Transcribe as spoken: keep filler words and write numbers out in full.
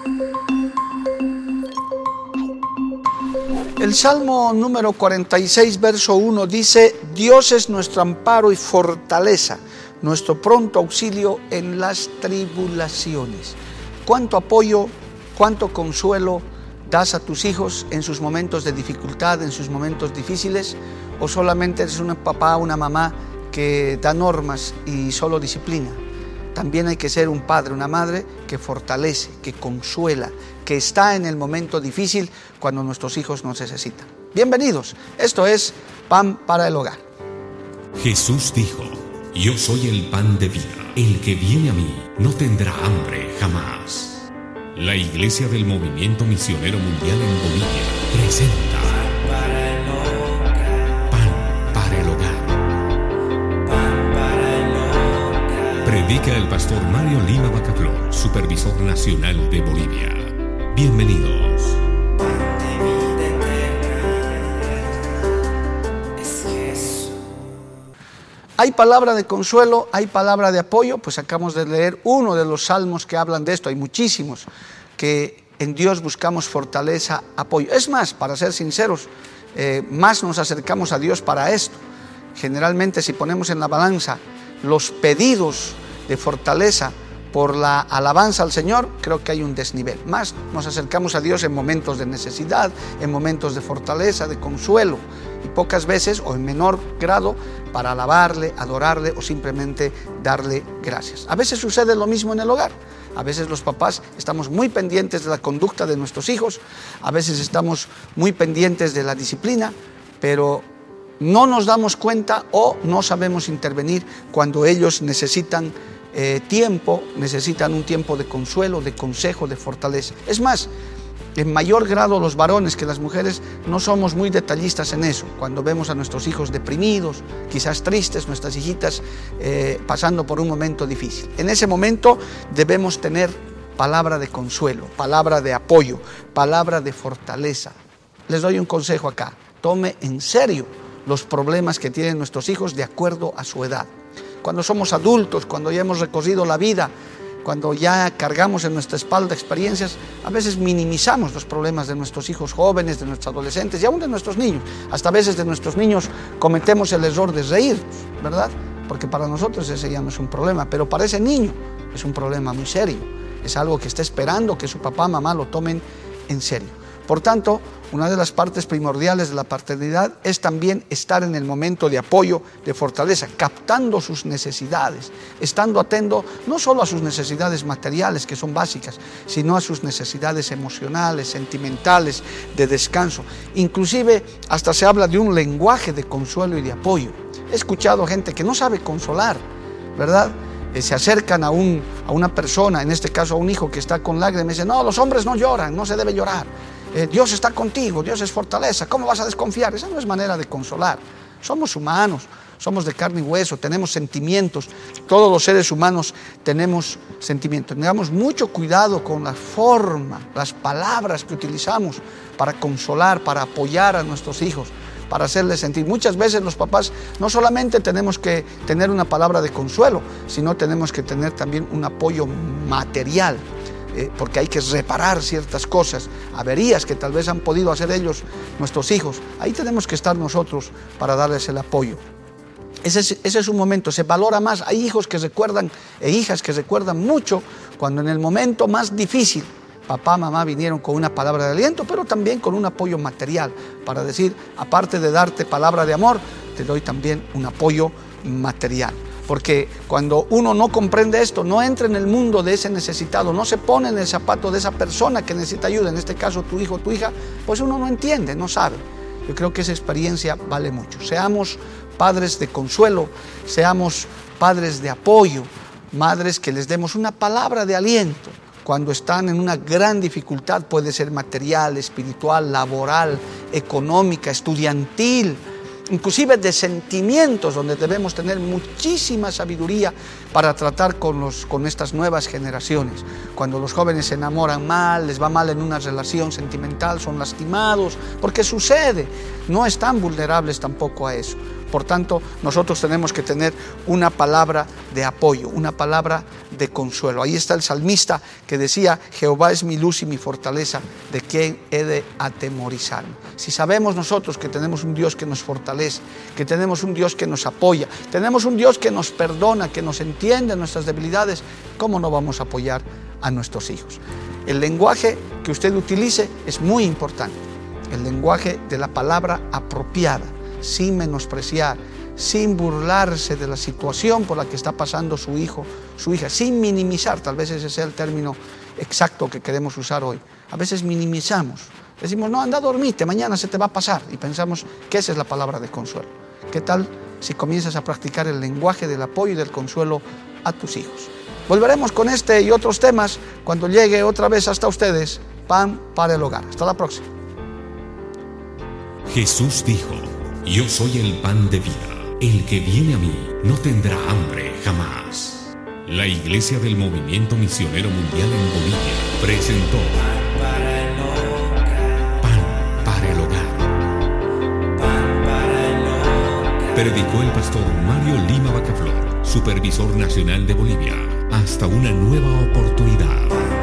El Salmo número cuarenta y seis, verso uno dice: Dios es nuestro amparo y fortaleza, nuestro pronto auxilio en las tribulaciones. ¿Cuánto apoyo, cuánto consuelo das a tus hijos en sus momentos de dificultad, en sus momentos difíciles? ¿O solamente eres un papá, una mamá que da normas y solo disciplina? También hay que ser un padre, una madre que fortalece, que consuela, que está en el momento difícil cuando nuestros hijos nos necesitan. Bienvenidos, esto es Pan para el Hogar. Jesús dijo: Yo soy el pan de vida. El que viene a mí no tendrá hambre jamás. La Iglesia del Movimiento Misionero Mundial en Bolivia presenta Pan para el Hogar. Pan para el Hogar. Predica el pastor Mario Lima Bacaflor, supervisor nacional de Bolivia. Bienvenidos. Hay palabra de consuelo, hay palabra de apoyo, pues acabamos de leer uno de los salmos que hablan de esto. Hay muchísimos que en Dios buscamos fortaleza, apoyo. Es más, para ser sinceros, eh, más nos acercamos a Dios para esto. Generalmente, si ponemos en la balanza los pedidos de fortaleza por la alabanza al Señor, creo que hay un desnivel. Más nos acercamos a Dios en momentos de necesidad, en momentos de fortaleza, de consuelo, y pocas veces, o en menor grado, para alabarle, adorarle o simplemente darle gracias. A veces sucede lo mismo en el hogar. A veces los papás estamos muy pendientes de la conducta de nuestros hijos, a veces estamos muy pendientes de la disciplina, pero no nos damos cuenta o no sabemos intervenir cuando ellos necesitan Eh, tiempo, necesitan un tiempo de consuelo, de consejo, de fortaleza. Es más, en mayor grado los varones que las mujeres no somos muy detallistas en eso. Cuando vemos a nuestros hijos deprimidos, quizás tristes, nuestras hijitas eh, pasando por un momento difícil, en ese momento debemos tener palabra de consuelo, palabra de apoyo, palabra de fortaleza. Les doy un consejo acá: tome en serio los problemas que tienen nuestros hijos de acuerdo a su edad. Cuando somos adultos, cuando ya hemos recorrido la vida, cuando ya cargamos en nuestra espalda experiencias, a veces minimizamos los problemas de nuestros hijos jóvenes, de nuestros adolescentes y aún de nuestros niños. Hasta a veces de nuestros niños cometemos el error de reírnos, ¿verdad? Porque para nosotros ese ya no es un problema, pero para ese niño es un problema muy serio. Es algo que está esperando que su papá, mamá lo tomen en serio. Por tanto, una de las partes primordiales de la paternidad es también estar en el momento de apoyo, de fortaleza, captando sus necesidades, estando atento no solo a sus necesidades materiales, que son básicas, sino a sus necesidades emocionales, sentimentales, de descanso. Inclusive hasta se habla de un lenguaje de consuelo y de apoyo. He escuchado gente que no sabe consolar, ¿verdad? Eh, se acercan a, un, a una persona, en este caso a un hijo que está con lágrimas, y dicen: no, los hombres no lloran, no se debe llorar. Eh, Dios está contigo, Dios es fortaleza, ¿cómo vas a desconfiar? Esa no es manera de consolar. Somos humanos, somos de carne y hueso, tenemos sentimientos, todos los seres humanos tenemos sentimientos. Tengamos mucho cuidado con la forma, las palabras que utilizamos para consolar, para apoyar a nuestros hijos, para hacerles sentir. Muchas veces los papás no solamente tenemos que tener una palabra de consuelo, sino tenemos que tener también un apoyo material. Eh, porque hay que reparar ciertas cosas, averías que tal vez han podido hacer ellos, nuestros hijos. Ahí tenemos que estar nosotros para darles el apoyo. Ese es, ese es un momento, se valora más. Hay hijos que recuerdan e hijas que recuerdan mucho cuando en el momento más difícil papá, mamá vinieron con una palabra de aliento, pero también con un apoyo material para decir: aparte de darte palabra de amor, te doy también un apoyo material. Porque cuando uno no comprende esto, no entra en el mundo de ese necesitado, no se pone en el zapato de esa persona que necesita ayuda, en este caso tu hijo o tu hija, pues uno no entiende, no sabe. Yo creo que esa experiencia vale mucho. Seamos padres de consuelo, seamos padres de apoyo, madres que les demos una palabra de aliento cuando están en una gran dificultad, puede ser material, espiritual, laboral, económica, estudiantil, inclusive de sentimientos, donde debemos tener muchísima sabiduría para tratar con, los, con estas nuevas generaciones. Cuando los jóvenes se enamoran mal, les va mal en una relación sentimental, son lastimados, porque sucede, no están vulnerables tampoco a eso. Por tanto, nosotros tenemos que tener una palabra de apoyo, una palabra de consuelo. Ahí está el salmista que decía: Jehová es mi luz y mi fortaleza, ¿de quién he de atemorizarme? Si sabemos nosotros que tenemos un Dios que nos fortalece, que tenemos un Dios que nos apoya, tenemos un Dios que nos perdona, que nos entiende nuestras debilidades, ¿cómo no vamos a apoyar a nuestros hijos? El lenguaje que usted utilice es muy importante. El lenguaje de la palabra apropiada, sin menospreciar, sin burlarse de la situación por la que está pasando su hijo, su hija, sin minimizar. Tal vez ese sea el término exacto que queremos usar hoy. A veces minimizamos, decimos: no, anda a dormirte, mañana se te va a pasar, y pensamos que esa es la palabra de consuelo. ¿Qué tal si comienzas a practicar el lenguaje del apoyo y del consuelo a tus hijos? Volveremos con este y otros temas cuando llegue otra vez hasta ustedes Pan para el Hogar. Hasta la próxima. Jesús dijo: yo soy el pan de vida. El que viene a mí no tendrá hambre jamás. La Iglesia del Movimiento Misionero Mundial en Bolivia presentó Pan para el Hogar. Pan para el Hogar. Predicó el pastor Mario Lima Bacaflor, supervisor nacional de Bolivia. Hasta una nueva oportunidad.